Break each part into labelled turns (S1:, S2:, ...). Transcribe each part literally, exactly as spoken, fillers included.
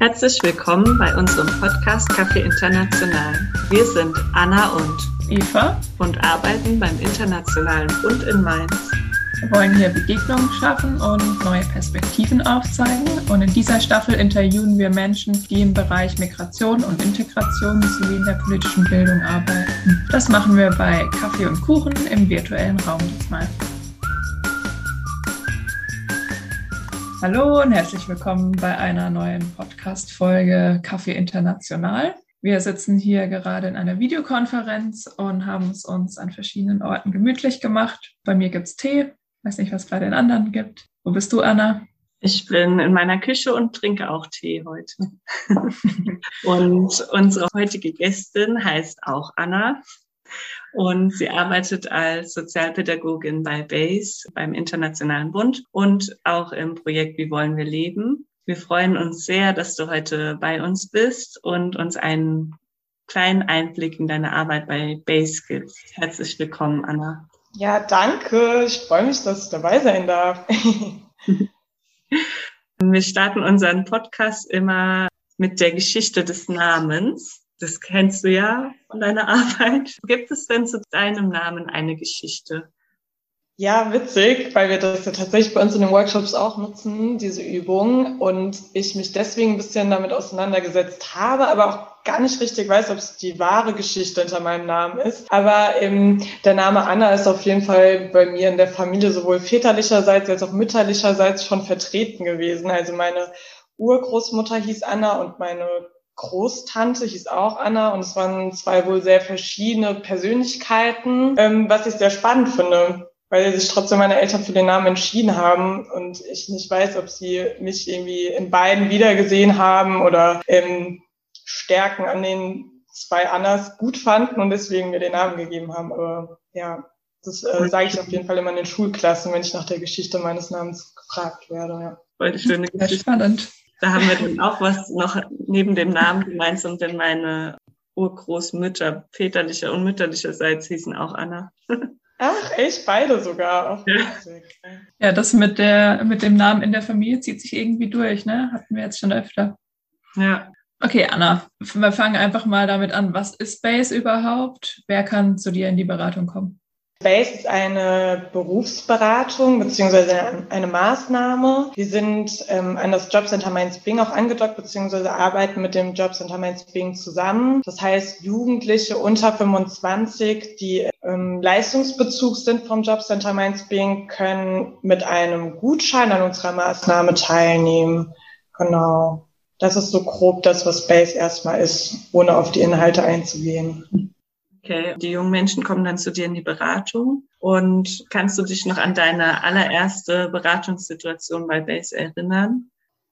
S1: Herzlich willkommen bei unserem Podcast Kaffee International. Wir sind Anna und
S2: Eva
S1: und arbeiten beim Internationalen Bund in Mainz.
S2: Wir wollen hier Begegnungen schaffen und neue Perspektiven aufzeigen. Und in dieser Staffel interviewen wir Menschen, die im Bereich Migration und Integration sowie in der politischen Bildung arbeiten. Das machen wir bei Kaffee und Kuchen im virtuellen Raum diesmal. Hallo und herzlich willkommen bei einer neuen Podcast-Folge Kaffee International. Wir sitzen hier gerade in einer Videokonferenz und haben es uns an verschiedenen Orten gemütlich gemacht. Bei mir gibt's Tee. Weiß nicht, was es bei den anderen gibt. Wo bist du, Anna?
S1: Ich bin in meiner Küche und trinke auch Tee heute. Und unsere heutige Gästin heißt auch Anna. Und sie arbeitet als Sozialpädagogin bei B A S E, beim Internationalen Bund und auch im Projekt Wie wollen wir leben. Wir freuen uns sehr, dass du heute bei uns bist und uns einen kleinen Einblick in deine Arbeit bei B A S E gibst. Herzlich willkommen, Anna.
S3: Ja, danke. Ich freue mich, dass ich dabei sein darf.
S1: Wir starten unseren Podcast immer mit der Geschichte des Namens. Das kennst du ja von deiner Arbeit. Gibt es denn zu deinem Namen eine Geschichte?
S3: Ja, witzig, weil wir das ja tatsächlich bei uns in den Workshops auch nutzen, diese Übung. Und ich mich deswegen ein bisschen damit auseinandergesetzt habe, aber auch gar nicht richtig weiß, ob es die wahre Geschichte hinter meinem Namen ist. Aber ähm, der Name Anna ist auf jeden Fall bei mir in der Familie sowohl väterlicherseits als auch mütterlicherseits schon vertreten gewesen. Also meine Urgroßmutter hieß Anna und meine Großtante hieß auch Anna, und es waren zwei wohl sehr verschiedene Persönlichkeiten, ähm, was ich sehr spannend finde, weil sich trotzdem meine Eltern für den Namen entschieden haben und ich nicht weiß, ob sie mich irgendwie in beiden wiedergesehen haben oder ähm, Stärken an den zwei Annas gut fanden und deswegen mir den Namen gegeben haben. Aber ja, das äh, sage ich auf jeden Fall immer in den Schulklassen, wenn ich nach der Geschichte meines Namens gefragt werde. Ja.
S1: Voll schöne Geschichte.
S2: Spannend.
S1: Da haben wir dann auch was noch neben dem Namen gemeint, und denn meine Urgroßmütter väterlicher und mütterlicherseits hießen auch Anna.
S3: Ach, echt? Beide sogar? Auch
S1: ja.
S2: Ja, das mit der mit dem Namen in der Familie zieht sich irgendwie durch, ne? Hatten wir jetzt schon öfter.
S1: Ja.
S2: Okay, Anna, wir fangen einfach mal damit an. Was ist B A S E überhaupt? Wer kann zu dir in die Beratung kommen?
S3: B A S E ist eine Berufsberatung bzw. eine Maßnahme. Wir sind ähm, an das Jobcenter Mainz-Bing auch angedockt bzw. arbeiten mit dem Jobcenter Mainz-Bing zusammen. Das heißt, Jugendliche unter fünfundzwanzig, die ähm, Leistungsbezug sind vom Jobcenter Mainz-Bing, können mit einem Gutschein an unserer Maßnahme teilnehmen. Genau. Das ist so grob das, was B A S E erstmal ist, ohne auf die Inhalte einzugehen.
S1: Okay, die jungen Menschen kommen dann zu dir in die Beratung. Und kannst du dich noch an deine allererste Beratungssituation bei B A S E erinnern?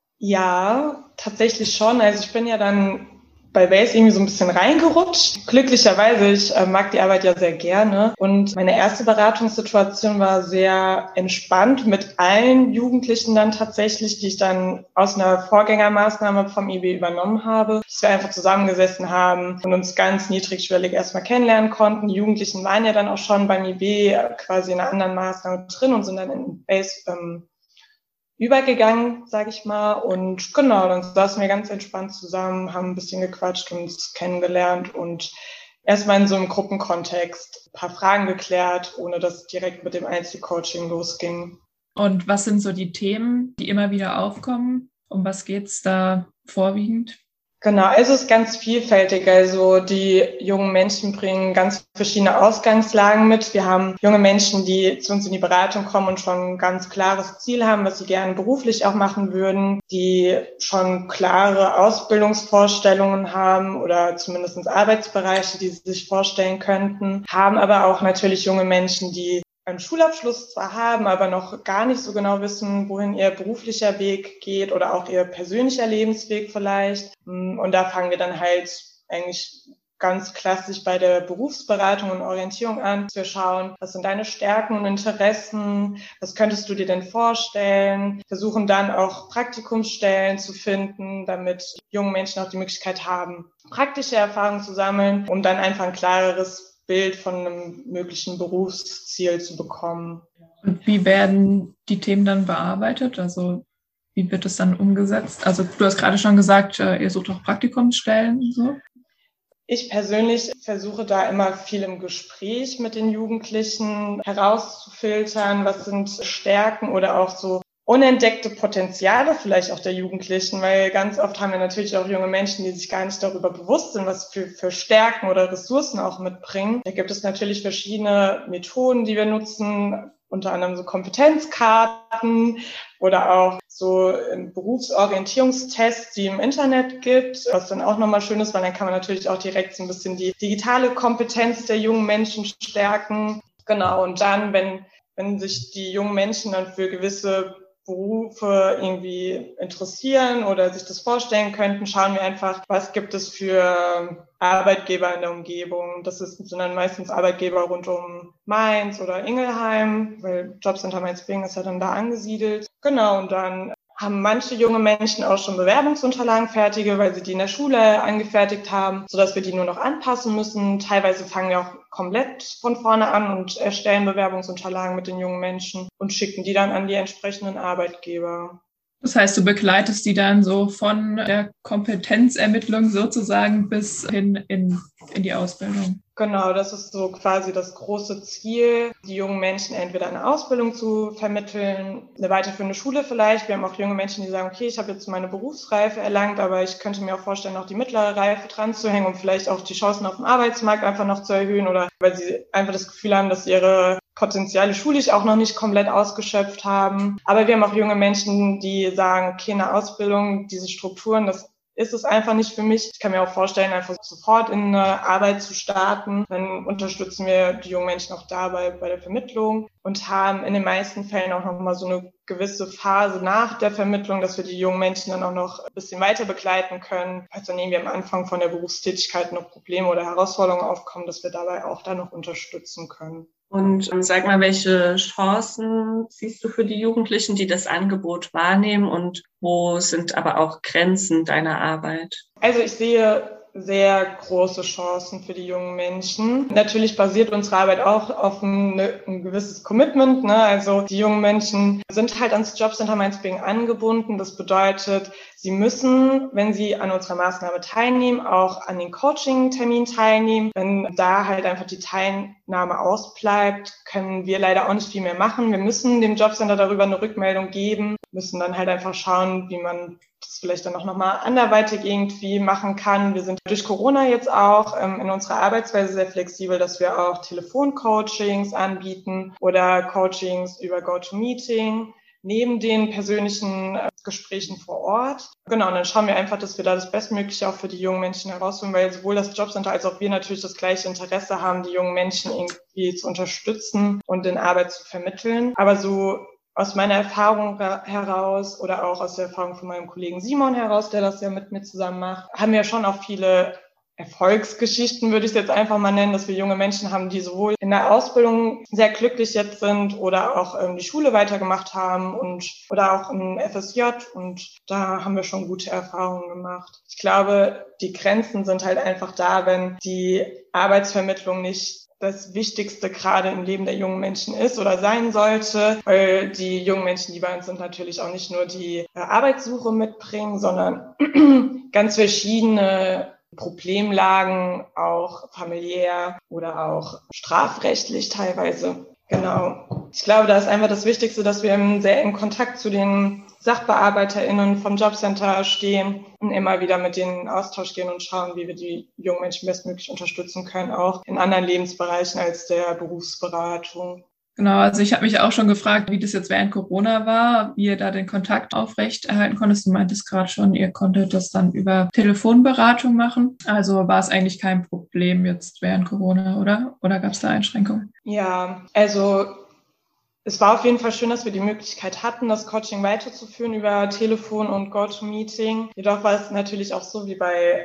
S3: Ja, tatsächlich schon. Also ich bin ja dann bei B A S E irgendwie so ein bisschen reingerutscht. Glücklicherweise, ich äh, mag die Arbeit ja sehr gerne. Und meine erste Beratungssituation war sehr entspannt mit allen Jugendlichen dann tatsächlich, die ich dann aus einer Vorgängermaßnahme vom I B übernommen habe. Dass wir einfach zusammengesessen haben und uns ganz niedrigschwellig erstmal kennenlernen konnten. Die Jugendlichen waren ja dann auch schon beim I B quasi in einer anderen Maßnahme drin und sind dann in B A S E ähm, übergegangen, sage ich mal. Und genau, dann saßen wir ganz entspannt zusammen, haben ein bisschen gequatscht und uns kennengelernt und erstmal in so einem Gruppenkontext ein paar Fragen geklärt, ohne dass es direkt mit dem Einzelcoaching losging.
S2: Und was sind so die Themen, die immer wieder aufkommen? Um was geht's da vorwiegend?
S3: Genau, also es ist ganz vielfältig. Also die jungen Menschen bringen ganz verschiedene Ausgangslagen mit. Wir haben junge Menschen, die zu uns in die Beratung kommen und schon ein ganz klares Ziel haben, was sie gerne beruflich auch machen würden, die schon klare Ausbildungsvorstellungen haben oder zumindest Arbeitsbereiche, die sie sich vorstellen könnten, haben aber auch natürlich junge Menschen, die einen Schulabschluss zwar haben, aber noch gar nicht so genau wissen, wohin ihr beruflicher Weg geht oder auch ihr persönlicher Lebensweg vielleicht. Und da fangen wir dann halt eigentlich ganz klassisch bei der Berufsberatung und Orientierung an. Wir schauen, was sind deine Stärken und Interessen, was könntest du dir denn vorstellen, versuchen dann auch Praktikumsstellen zu finden, damit junge Menschen auch die Möglichkeit haben, praktische Erfahrungen zu sammeln, um dann einfach ein klareres Bild von einem möglichen Berufsziel zu bekommen.
S2: Und wie werden die Themen dann bearbeitet? Also wie wird das dann umgesetzt? Also du hast gerade schon gesagt, ihr sucht auch Praktikumsstellen und so.
S3: Ich persönlich versuche da immer viel im Gespräch mit den Jugendlichen herauszufiltern, was sind Stärken oder auch so unentdeckte Potenziale vielleicht auch der Jugendlichen, weil ganz oft haben wir natürlich auch junge Menschen, die sich gar nicht darüber bewusst sind, was für, für Stärken oder Ressourcen auch mitbringen. Da gibt es natürlich verschiedene Methoden, die wir nutzen, unter anderem so Kompetenzkarten oder auch so Berufsorientierungstests, die im Internet gibt, was dann auch nochmal schön ist, weil dann kann man natürlich auch direkt so ein bisschen die digitale Kompetenz der jungen Menschen stärken. Genau, und dann, wenn, wenn sich die jungen Menschen dann für gewisse Berufe irgendwie interessieren oder sich das vorstellen könnten, schauen wir einfach, was gibt es für Arbeitgeber in der Umgebung. Das ist, sind dann meistens Arbeitgeber rund um Mainz oder Ingelheim, weil Jobcenter Mainz-Bingen ist ja dann da angesiedelt. Genau, und dann haben manche junge Menschen auch schon Bewerbungsunterlagen fertige, weil sie die in der Schule angefertigt haben, sodass wir die nur noch anpassen müssen. Teilweise fangen wir auch komplett von vorne an und erstellen Bewerbungsunterlagen mit den jungen Menschen und schicken die dann an die entsprechenden Arbeitgeber.
S2: Das heißt, du begleitest die dann so von der Kompetenzermittlung sozusagen bis hin in, in die Ausbildung.
S3: Genau, das ist so quasi das große Ziel, die jungen Menschen entweder eine Ausbildung zu vermitteln, eine weiterführende Schule vielleicht. Wir haben auch junge Menschen, die sagen, okay, ich habe jetzt meine Berufsreife erlangt, aber ich könnte mir auch vorstellen, noch die mittlere Reife dran zu hängen, um vielleicht auch die Chancen auf dem Arbeitsmarkt einfach noch zu erhöhen oder weil sie einfach das Gefühl haben, dass ihre Potenziale schulisch auch noch nicht komplett ausgeschöpft haben. Aber wir haben auch junge Menschen, die sagen, okay, eine Ausbildung, diese Strukturen, das ist es einfach nicht für mich. Ich kann mir auch vorstellen, einfach sofort in eine Arbeit zu starten. Dann unterstützen wir die jungen Menschen auch dabei bei der Vermittlung und haben in den meisten Fällen auch noch mal so eine gewisse Phase nach der Vermittlung, dass wir die jungen Menschen dann auch noch ein bisschen weiter begleiten können. Also nehmen wir am Anfang von der Berufstätigkeit noch Probleme oder Herausforderungen aufkommen, dass wir dabei auch dann noch unterstützen können.
S1: Und ähm, sag mal, welche Chancen siehst du für die Jugendlichen, die das Angebot wahrnehmen und wo sind aber auch Grenzen deiner Arbeit?
S3: Also ich sehe sehr große Chancen für die jungen Menschen. Natürlich basiert unsere Arbeit auch auf ein, ein gewisses Commitment, ne? Also die jungen Menschen sind halt ans Jobcenter Mainz-Bingen angebunden. Das bedeutet, sie müssen, wenn sie an unserer Maßnahme teilnehmen, auch an den Coaching-Termin teilnehmen. Wenn da halt einfach die Teilnahme ausbleibt, können wir leider auch nicht viel mehr machen. Wir müssen dem Jobcenter darüber eine Rückmeldung geben, müssen dann halt einfach schauen, wie man das vielleicht dann auch nochmal anderweitig irgendwie machen kann. Wir sind durch Corona jetzt auch ähm, in unserer Arbeitsweise sehr flexibel, dass wir auch Telefoncoachings anbieten oder Coachings über GoToMeeting neben den persönlichen äh, Gesprächen vor Ort. Genau, und dann schauen wir einfach, dass wir da das Bestmögliche auch für die jungen Menschen herausholen, weil sowohl das Jobcenter als auch wir natürlich das gleiche Interesse haben, die jungen Menschen irgendwie zu unterstützen und in Arbeit zu vermitteln. Aber so aus meiner Erfahrung heraus oder auch aus der Erfahrung von meinem Kollegen Simon heraus, der das ja mit mir zusammen macht, haben wir schon auch viele Erfolgsgeschichten, würde ich es jetzt einfach mal nennen, dass wir junge Menschen haben, die sowohl in der Ausbildung sehr glücklich jetzt sind oder auch ähm, die Schule weitergemacht haben und oder auch im F S J, und da haben wir schon gute Erfahrungen gemacht. Ich glaube, die Grenzen sind halt einfach da, wenn die Arbeitsvermittlung nicht das Wichtigste gerade im Leben der jungen Menschen ist oder sein sollte, weil die jungen Menschen, die bei uns sind, natürlich auch nicht nur die Arbeitssuche mitbringen, sondern ganz verschiedene Problemlagen, auch familiär oder auch strafrechtlich teilweise. Genau. Ich glaube, da ist einfach das Wichtigste, dass wir im sehr engen Kontakt zu den SachbearbeiterInnen vom Jobcenter stehen und immer wieder mit denen in Austausch gehen und schauen, wie wir die jungen Menschen bestmöglich unterstützen können, auch in anderen Lebensbereichen als der Berufsberatung.
S2: Genau, also ich habe mich auch schon gefragt, wie das jetzt während Corona war, wie ihr da den Kontakt aufrecht erhalten konntest. Du meintest gerade schon, ihr konntet das dann über Telefonberatung machen. Also war es eigentlich kein Problem jetzt während Corona, oder? Oder gab es da Einschränkungen?
S3: Ja, also es war auf jeden Fall schön, dass wir die Möglichkeit hatten, das Coaching weiterzuführen über Telefon und GoToMeeting. Jedoch war es natürlich auch so wie bei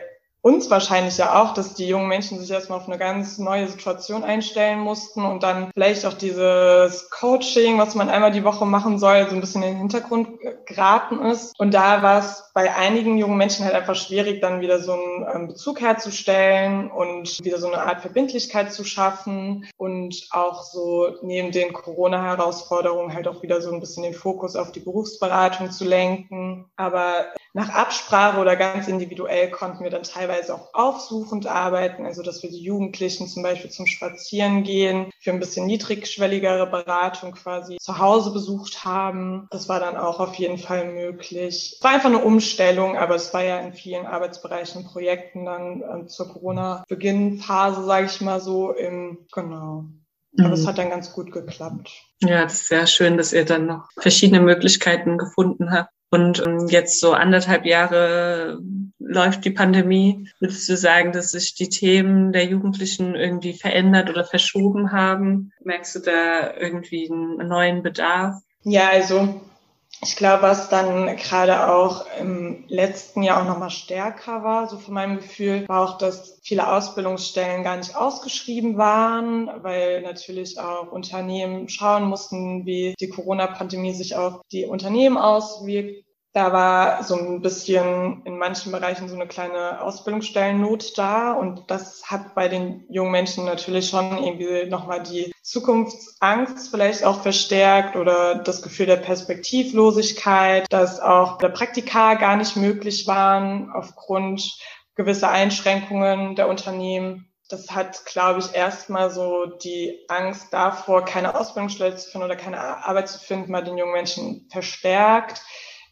S3: uns wahrscheinlich ja auch, dass die jungen Menschen sich erstmal auf eine ganz neue Situation einstellen mussten und dann vielleicht auch dieses Coaching, was man einmal die Woche machen soll, so ein bisschen in den Hintergrund geraten ist. Und da war es bei einigen jungen Menschen halt einfach schwierig, dann wieder so einen Bezug herzustellen und wieder so eine Art Verbindlichkeit zu schaffen und auch so neben den Corona-Herausforderungen halt auch wieder so ein bisschen den Fokus auf die Berufsberatung zu lenken. Aber nach Absprache oder ganz individuell konnten wir dann teilweise auch aufsuchend arbeiten, also dass wir die Jugendlichen zum Beispiel zum Spazierengehen für ein bisschen niedrigschwelligere Beratung quasi zu Hause besucht haben. Das war dann auch auf jeden Fall möglich. Es war einfach eine Umstellung, aber es war ja in vielen Arbeitsbereichen, Projekten dann äh, zur Corona-Beginnphase, sage ich mal so, im genau. Aber mhm. es hat dann ganz gut geklappt.
S1: Ja, das ist sehr schön, dass ihr dann noch verschiedene Möglichkeiten gefunden habt. Und jetzt so anderthalb Jahre läuft die Pandemie. Würdest du sagen, dass sich die Themen der Jugendlichen irgendwie verändert oder verschoben haben? Merkst du da irgendwie einen neuen Bedarf?
S3: Ja, also ich glaube, was dann gerade auch im letzten Jahr auch nochmal stärker war, so von meinem Gefühl, war auch, dass viele Ausbildungsstellen gar nicht ausgeschrieben waren, weil natürlich auch Unternehmen schauen mussten, wie die Corona-Pandemie sich auf die Unternehmen auswirkt. Da war so ein bisschen in manchen Bereichen so eine kleine Ausbildungsstellennot da und das hat bei den jungen Menschen natürlich schon irgendwie nochmal die Zukunftsangst vielleicht auch verstärkt oder das Gefühl der Perspektivlosigkeit, dass auch der Praktika gar nicht möglich waren aufgrund gewisser Einschränkungen der Unternehmen. Das hat, glaube ich, erstmal so die Angst davor, keine Ausbildungsstelle zu finden oder keine Arbeit zu finden, bei den jungen Menschen verstärkt.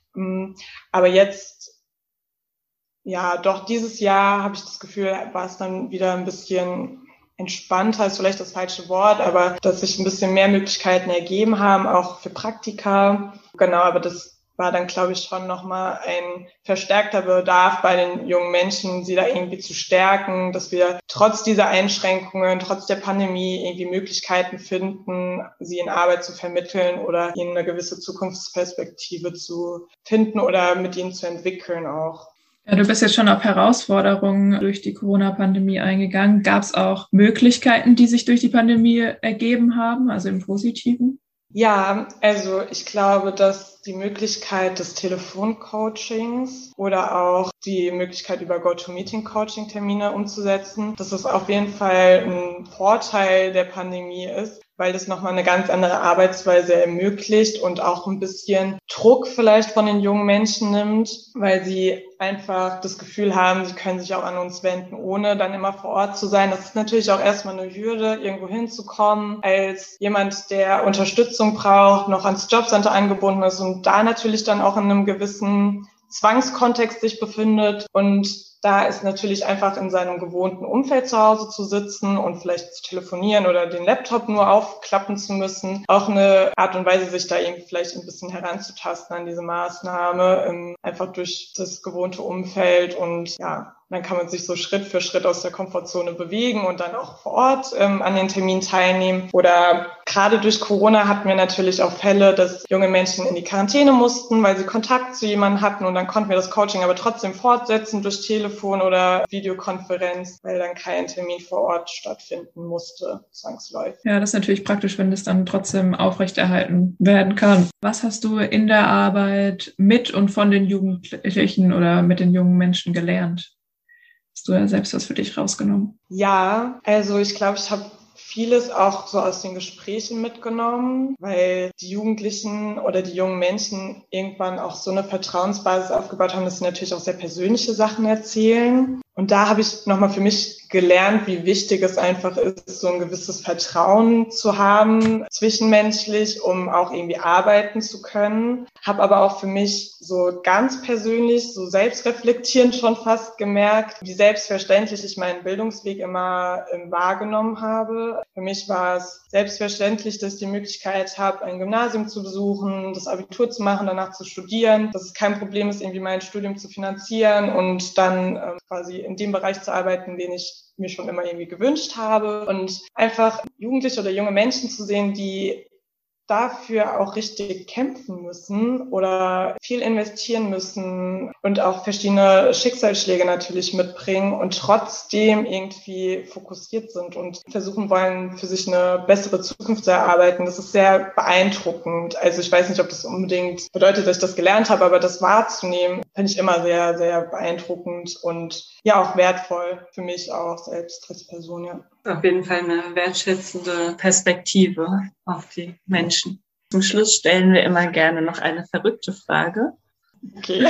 S3: Aber jetzt, ja, doch dieses Jahr habe ich das Gefühl, war es dann wieder ein bisschen entspannter, ist vielleicht das falsche Wort, aber dass sich ein bisschen mehr Möglichkeiten ergeben haben, auch für Praktika. Genau, aber das war dann, glaube ich, schon nochmal ein verstärkter Bedarf bei den jungen Menschen, sie da irgendwie zu stärken, dass wir trotz dieser Einschränkungen, trotz der Pandemie irgendwie Möglichkeiten finden, sie in Arbeit zu vermitteln oder ihnen eine gewisse Zukunftsperspektive zu finden oder mit ihnen zu entwickeln auch.
S2: Ja, du bist jetzt schon auf Herausforderungen durch die Corona-Pandemie eingegangen. Gab es auch Möglichkeiten, die sich durch die Pandemie ergeben haben, also im Positiven?
S3: Ja, also ich glaube, dass die Möglichkeit des Telefoncoachings oder auch die Möglichkeit über GoToMeeting-Coaching-Termine umzusetzen, dass es auf jeden Fall ein Vorteil der Pandemie ist, weil das nochmal eine ganz andere Arbeitsweise ermöglicht und auch ein bisschen Druck vielleicht von den jungen Menschen nimmt, weil sie einfach das Gefühl haben, sie können sich auch an uns wenden, ohne dann immer vor Ort zu sein. Das ist natürlich auch erstmal eine Hürde, irgendwo hinzukommen, als jemand, der Unterstützung braucht, noch ans Jobcenter angebunden ist und da natürlich dann auch in einem gewissen Zwangskontext sich befindet. Und da ist natürlich einfach in seinem gewohnten Umfeld zu Hause zu sitzen und vielleicht zu telefonieren oder den Laptop nur aufklappen zu müssen. Auch eine Art und Weise, sich da irgendwie vielleicht ein bisschen heranzutasten an diese Maßnahme, einfach durch das gewohnte Umfeld. Und ja, dann kann man sich so Schritt für Schritt aus der Komfortzone bewegen und dann auch vor Ort ähm, an den Terminen teilnehmen. Oder gerade durch Corona hatten wir natürlich auch Fälle, dass junge Menschen in die Quarantäne mussten, weil sie Kontakt zu jemandem hatten. Und dann konnten wir das Coaching aber trotzdem fortsetzen durch Telefon oder Videokonferenz, weil dann kein Termin vor Ort stattfinden musste, zwangsläufig.
S2: Ja, das ist natürlich praktisch, wenn das dann trotzdem aufrechterhalten werden kann. Was hast du in der Arbeit mit und von den Jugendlichen oder mit den jungen Menschen gelernt? Hast du ja selbst was für dich rausgenommen?
S3: Ja, also ich glaube, ich habe vieles auch so aus den Gesprächen mitgenommen, weil die Jugendlichen oder die jungen Menschen irgendwann auch so eine Vertrauensbasis aufgebaut haben, dass sie natürlich auch sehr persönliche Sachen erzählen. Und da habe ich nochmal für mich gelernt, wie wichtig es einfach ist, so ein gewisses Vertrauen zu haben, zwischenmenschlich, um auch irgendwie arbeiten zu können. Habe aber auch für mich so ganz persönlich, so selbstreflektierend schon fast gemerkt, wie selbstverständlich ich meinen Bildungsweg immer ähm, wahrgenommen habe. Für mich war es selbstverständlich, dass ich die Möglichkeit habe, ein Gymnasium zu besuchen, das Abitur zu machen, danach zu studieren, dass es kein Problem ist, irgendwie mein Studium zu finanzieren und dann ähm, quasi in dem Bereich zu arbeiten, den ich mir schon immer irgendwie gewünscht habe. Und einfach Jugendliche oder junge Menschen zu sehen, die dafür auch richtig kämpfen müssen oder viel investieren müssen und auch verschiedene Schicksalsschläge natürlich mitbringen und trotzdem irgendwie fokussiert sind und versuchen wollen, für sich eine bessere Zukunft zu erarbeiten. Das ist sehr beeindruckend. Also ich weiß nicht, ob das unbedingt bedeutet, dass ich das gelernt habe, aber das wahrzunehmen, finde ich immer sehr, sehr beeindruckend und ja auch wertvoll für mich auch selbst als Person, ja.
S1: Auf jeden Fall eine wertschätzende Perspektive auf die Menschen. Zum Schluss stellen wir immer gerne noch eine verrückte Frage.
S3: Okay.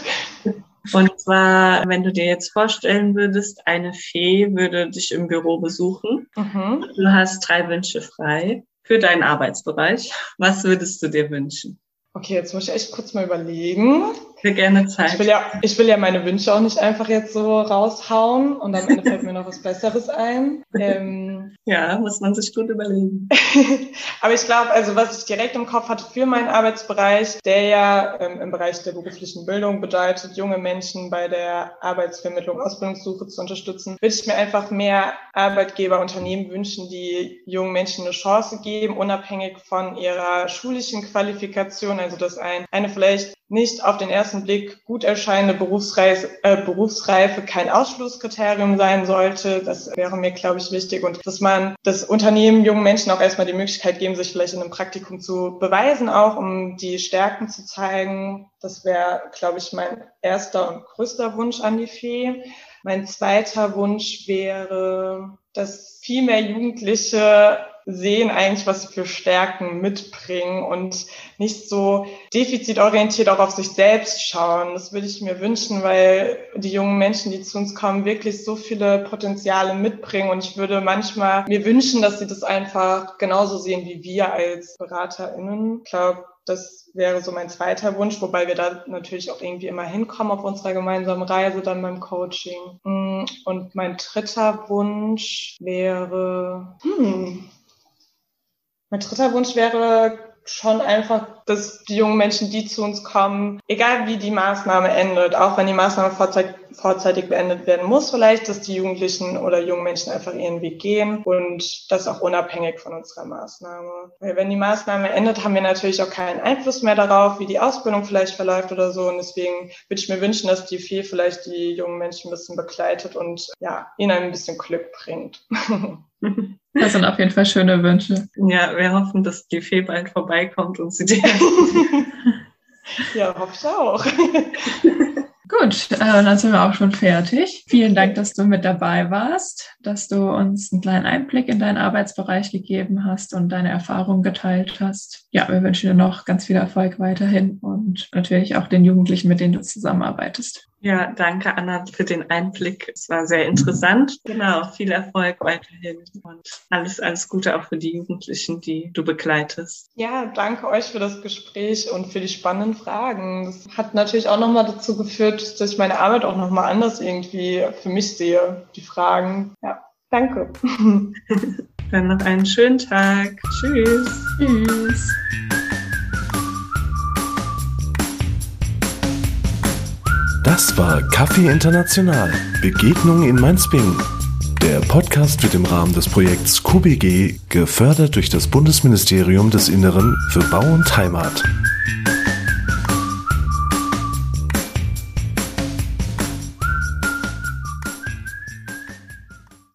S1: Und zwar, wenn du dir jetzt vorstellen würdest, eine Fee würde dich im Büro besuchen. Mhm. Du hast drei Wünsche frei für deinen Arbeitsbereich. Was würdest du dir wünschen?
S3: Okay, jetzt muss ich echt kurz mal überlegen.
S1: Für gerne Zeit.
S3: Ich will ja, ich will ja meine Wünsche auch nicht einfach jetzt so raushauen und am Ende fällt mir noch was Besseres ein. Ähm,
S1: ja, muss man sich gut überlegen.
S3: Aber ich glaube, also was ich direkt im Kopf hatte für meinen Arbeitsbereich, der ja ähm, im Bereich der beruflichen Bildung bedeutet, junge Menschen bei der Arbeitsvermittlung, Ausbildungssuche zu unterstützen, würde ich mir einfach mehr Arbeitgeber, Unternehmen wünschen, die jungen Menschen eine Chance geben, unabhängig von ihrer schulischen Qualifikation, also dass ein, eine vielleicht nicht auf den ersten Blick gut erscheinende Berufsreife, äh, Berufsreife kein Ausschlusskriterium sein sollte. Das wäre mir, glaube ich, wichtig. Und dass man das Unternehmen jungen Menschen auch erstmal die Möglichkeit geben, sich vielleicht in einem Praktikum zu beweisen, auch um die Stärken zu zeigen. Das wäre, glaube ich, mein erster und größter Wunsch an die Fee. Mein zweiter Wunsch wäre, dass viel mehr Jugendliche sehen eigentlich, was sie für Stärken mitbringen und nicht so defizitorientiert auch auf sich selbst schauen. Das würde ich mir wünschen, weil die jungen Menschen, die zu uns kommen, wirklich so viele Potenziale mitbringen und ich würde manchmal mir wünschen, dass sie das einfach genauso sehen wie wir als BeraterInnen. Ich glaube, das wäre so mein zweiter Wunsch, wobei wir da natürlich auch irgendwie immer hinkommen auf unserer gemeinsamen Reise dann beim Coaching. Und mein dritter Wunsch wäre, hm, mein dritter Wunsch wäre schon einfach, dass die jungen Menschen, die zu uns kommen, egal wie die Maßnahme endet, auch wenn die Maßnahme vorzeitig, vorzeitig beendet werden muss vielleicht, dass die Jugendlichen oder jungen Menschen einfach ihren Weg gehen und das auch unabhängig von unserer Maßnahme. Weil wenn die Maßnahme endet, haben wir natürlich auch keinen Einfluss mehr darauf, wie die Ausbildung vielleicht verläuft oder so und deswegen würde ich mir wünschen, dass die Fee vielleicht die jungen Menschen ein bisschen begleitet und ja, ihnen ein bisschen Glück bringt.
S2: Das sind auf jeden Fall schöne Wünsche.
S1: Ja, wir hoffen, dass die Fee bald vorbeikommt und sie dir...
S3: Ja, hoffe ich auch.
S2: Gut, äh, dann sind wir auch schon fertig. Vielen Dank, dass du mit dabei warst, dass du uns einen kleinen Einblick in deinen Arbeitsbereich gegeben hast und deine Erfahrungen geteilt hast. Ja, wir wünschen dir noch ganz viel Erfolg weiterhin und natürlich auch den Jugendlichen, mit denen du zusammenarbeitest.
S1: Ja, danke Anna für den Einblick. Es war sehr interessant. Genau, viel Erfolg weiterhin und alles, alles Gute auch für die Jugendlichen, die du begleitest.
S3: Ja, danke euch für das Gespräch und für die spannenden Fragen. Das hat natürlich auch nochmal dazu geführt, dass ich meine Arbeit auch nochmal anders irgendwie für mich sehe, die Fragen. Ja, danke.
S1: Dann noch einen schönen Tag. Tschüss.
S2: Tschüss.
S4: Das war Kaffee International, Begegnung in Mainz-Bingen. Der Podcast wird im Rahmen des Projekts Q B G gefördert durch das Bundesministerium des Inneren für Bau und Heimat.